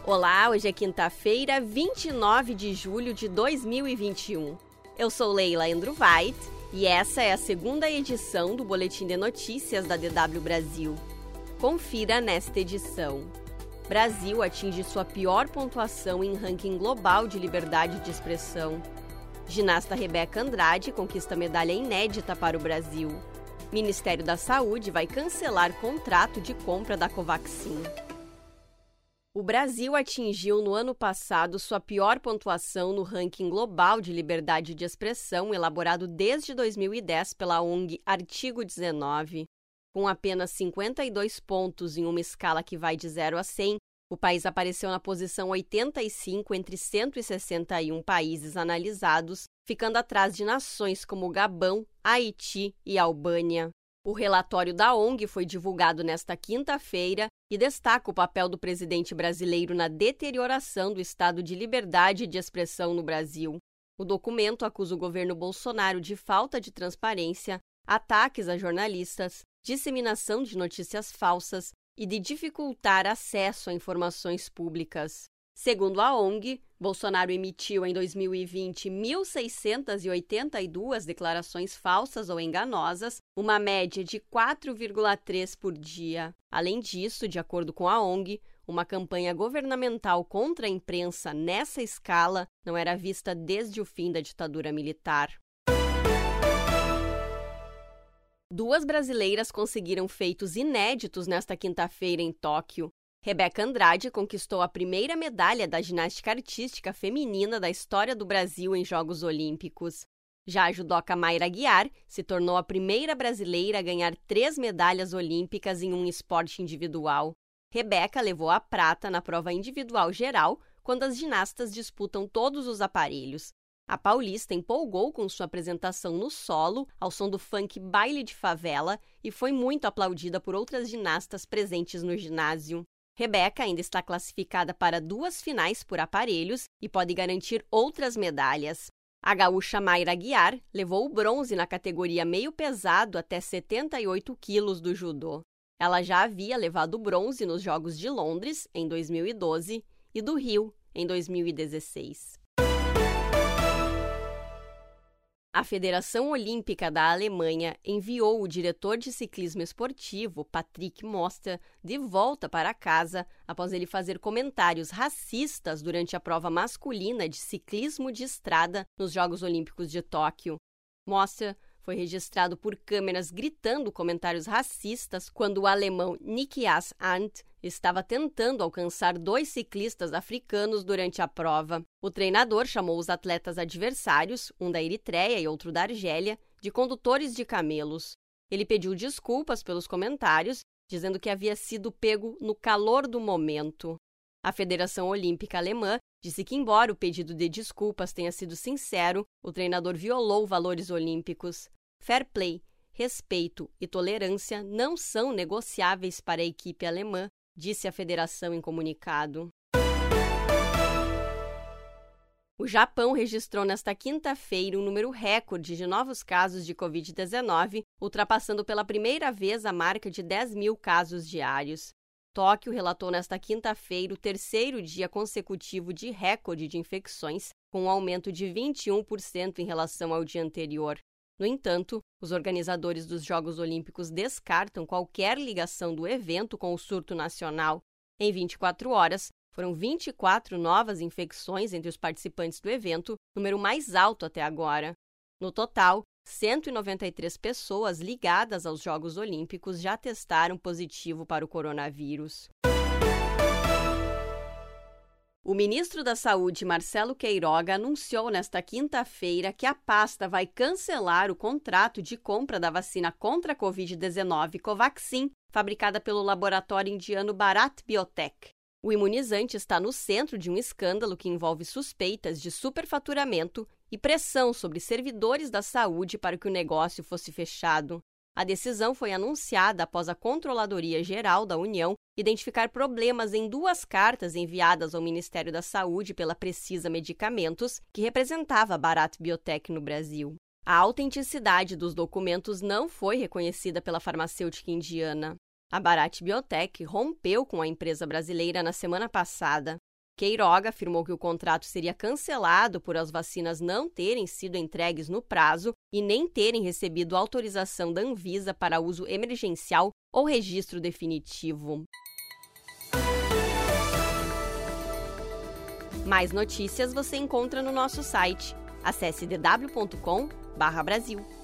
Olá, hoje é quinta-feira, 29 de julho de 2021. Eu sou Leila Endruweit e essa é a segunda edição do Boletim de Notícias da DW Brasil. Confira nesta edição. Brasil atinge sua pior pontuação em ranking global de liberdade de expressão. Ginasta Rebeca Andrade conquista medalha inédita para o Brasil. Ministério da Saúde vai cancelar contrato de compra da Covaxin. O Brasil atingiu no ano passado sua pior pontuação no ranking global de liberdade de expressão elaborado desde 2010 pela ONG Artigo 19. Com apenas 52 pontos em uma escala que vai de 0 a 100, o país apareceu na posição 85 entre 161 países analisados, ficando atrás de nações como Gabão, Haiti e Albânia. O relatório da ONG foi divulgado nesta quinta-feira e destaca o papel do presidente brasileiro na deterioração do estado de liberdade de expressão no Brasil. O documento acusa o governo Bolsonaro de falta de transparência, ataques a jornalistas, disseminação de notícias falsas e de dificultar acesso a informações públicas. Segundo a ONG, Bolsonaro emitiu em 2020 1.682 declarações falsas ou enganosas, uma média de 4,3 por dia. Além disso, de acordo com a ONG, uma campanha governamental contra a imprensa nessa escala não era vista desde o fim da ditadura militar. Duas brasileiras conseguiram feitos inéditos nesta quinta-feira em Tóquio. Rebeca Andrade conquistou a primeira medalha da ginástica artística feminina da história do Brasil em Jogos Olímpicos. Já a judoca Mayra Aguiar se tornou a primeira brasileira a ganhar 3 medalhas olímpicas em um esporte individual. Rebeca levou a prata na prova individual geral, quando as ginastas disputam todos os aparelhos. A paulista empolgou com sua apresentação no solo, ao som do funk Baile de Favela, e foi muito aplaudida por outras ginastas presentes no ginásio. Rebeca ainda está classificada para 2 finais por aparelhos e pode garantir outras medalhas. A gaúcha Mayra Aguiar levou o bronze na categoria meio pesado até 78 quilos do judô. Ela já havia levado o bronze nos Jogos de Londres, em 2012, e do Rio, em 2016. A Federação Olímpica da Alemanha enviou o diretor de ciclismo esportivo, Patrick Moster, de volta para casa após ele fazer comentários racistas durante a prova masculina de ciclismo de estrada nos Jogos Olímpicos de Tóquio. Moster foi registrado por câmeras gritando comentários racistas quando o alemão Nikias Arndt estava tentando alcançar 2 ciclistas africanos durante a prova. O treinador chamou os atletas adversários, um da Eritreia e outro da Argélia, de condutores de camelos. Ele pediu desculpas pelos comentários, dizendo que havia sido pego no calor do momento. A Federação Olímpica Alemã disse que, embora o pedido de desculpas tenha sido sincero, o treinador violou valores olímpicos. Fair play, respeito e tolerância não são negociáveis para a equipe alemã, disse a federação em comunicado. O Japão registrou nesta quinta-feira um número recorde de novos casos de Covid-19, ultrapassando pela primeira vez a marca de 10 mil casos diários. Tóquio relatou nesta quinta-feira o terceiro dia consecutivo de recorde de infecções, com um aumento de 21% em relação ao dia anterior. No entanto, os organizadores dos Jogos Olímpicos descartam qualquer ligação do evento com o surto nacional. Em 24 horas, foram 24 novas infecções entre os participantes do evento, número mais alto até agora. No total, 193 pessoas ligadas aos Jogos Olímpicos já testaram positivo para o coronavírus. O ministro da Saúde, Marcelo Queiroga, anunciou nesta quinta-feira que a pasta vai cancelar o contrato de compra da vacina contra a Covid-19 Covaxin, fabricada pelo laboratório indiano Bharat Biotech. O imunizante está no centro de um escândalo que envolve suspeitas de superfaturamento e pressão sobre servidores da saúde para que o negócio fosse fechado. A decisão foi anunciada após a Controladoria Geral da União identificar problemas em 2 cartas enviadas ao Ministério da Saúde pela Precisa Medicamentos, que representava a Bharat Biotech no Brasil. A autenticidade dos documentos não foi reconhecida pela farmacêutica indiana. A Bharat Biotech rompeu com a empresa brasileira na semana passada. Queiroga afirmou que o contrato seria cancelado por as vacinas não terem sido entregues no prazo e nem terem recebido autorização da Anvisa para uso emergencial ou registro definitivo. Mais notícias você encontra no nosso site. Acesse dw.com/Brasil.